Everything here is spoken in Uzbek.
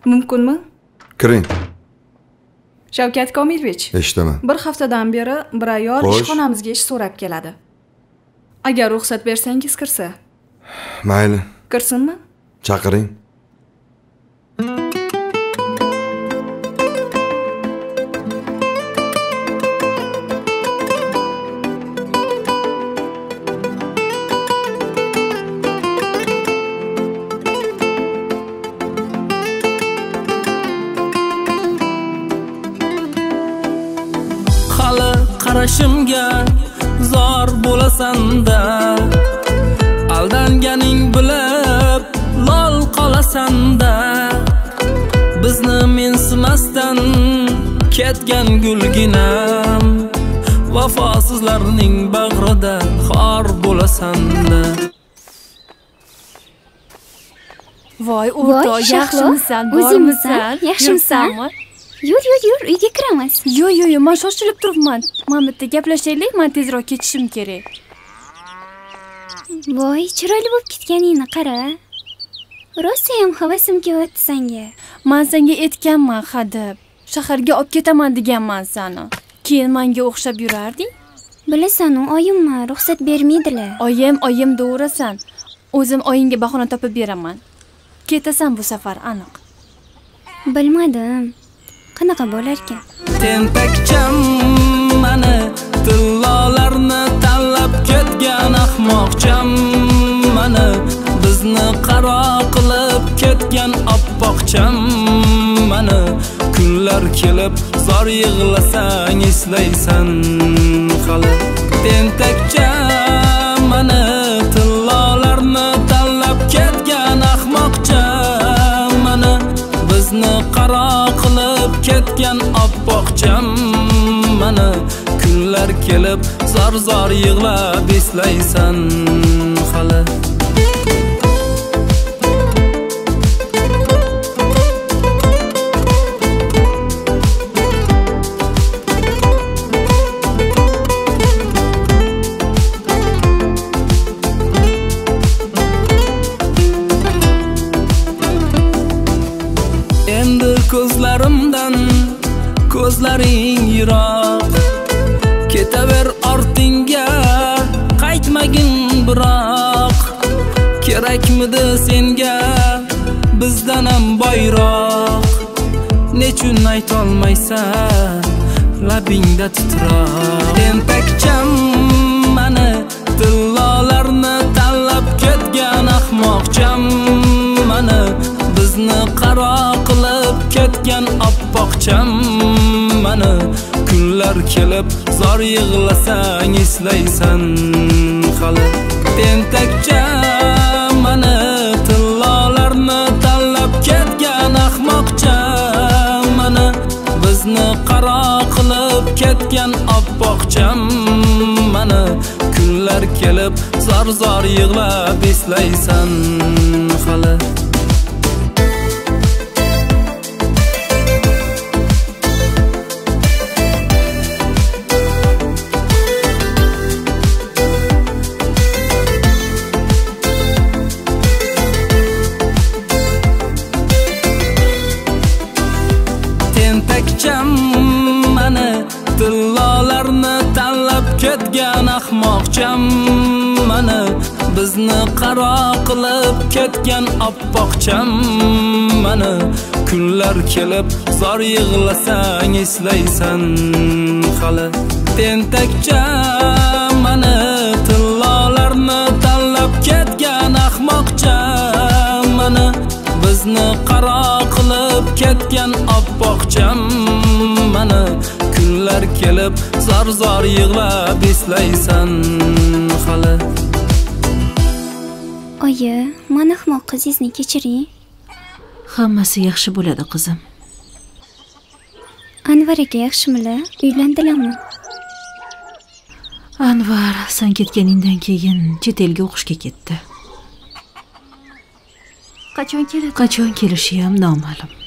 Mumkinmi? Kiring. Shavkat Komilovich. Eshitaman. Bir haftadan beri bir ayol ishxonamizga ish so'rab keladi. Agar ruxsat bersangiz kirsa. Mayli. Kirsinmi? Chaqiring. Qarashimga zor bo'lasan-da, aldanganing bilib lol qolasan-da, bizni mensimasdan ketgan gulginam, vafosizlarning bag'rida xor bo'lasan-da. Voy o'rtoq, yaxshimisan? O'zingmisan? Yaxshimisanmi? Yur, uyga kiramiz. Yo'q, men shoshilib turibman. Men bitta gaplashaylik, men tezroq ketishim kerak. Voy, chiroyli bo'lib ketganingni qara. Rosa ham havasim kelyapti senga. Men senga aytganman, hadeb. Shaharga olib ketaman deganman seni. Keyin menga o'xshab yurarding. Bilasan-ku, oyimmi ruxsat bermaydilar. Oyim deyverasan. O'zim oyingga bahona topib beraman. Ketasan bu safar aniq. Bilmadim. Qanaqa bo'lar ekan? Tentakcham mani tillolarni tanlab ketgan ahmoqcham mani, bizni qaro qilib ketgan oppoqcham mani, kunlar kelib zor yig'lasang eslaysan hali. Tentakcham mani tillolarni tanlab ketgan ahmoqcham mani, bizni qaro qilib ketgan oppoqcham mani, kunlar kelib zor yig'lab eslaysan hali. Endi ko'zlarimdan ko'zlaring yiroq, ketaver ortingga qaytmagin biroq. Kerakmidi senga bizdan ham boyroq, nechun aytolmaysan labingda titroq. Tentakcham mani tillolarni tanlab ketgan ahmoqcham mani, bizni qaro qilib ketgan oppoqcham mani, kunlar kelib zor yig'lasang eslaysan hali. Tentakcham mani tillolarni tanlab ketgan ahmoqcham mani, bizni qaro qilib ketgan oppoqcham mani, kunlar kelib zor yig'lab eslaysan hali. Tentakcham mani tillolarni tanlab ketgan ahmoqcham mani, bizni qaro qilib ketgan oppoqcham mani, kunlar kelib zor yig'lasang eslaysan hali. Tentakcham mani tillolarni tanlab ketgan ahmoqcham mani, bizni qaro qilib ketgan oppoqcham mani, kunlar kelib zor yig'lab eslaysan hali. Oyi, men ahmoq qizingizni kechiring. Hammasi yaxshi bo'ladi qizim. Anvar aka yaxshimilar? Uylandilarmi? Anvar sen ketganingdan keyin chet elga o'qishga ketdi. Qachon keladi? Qachon kelishi ham noma'lum.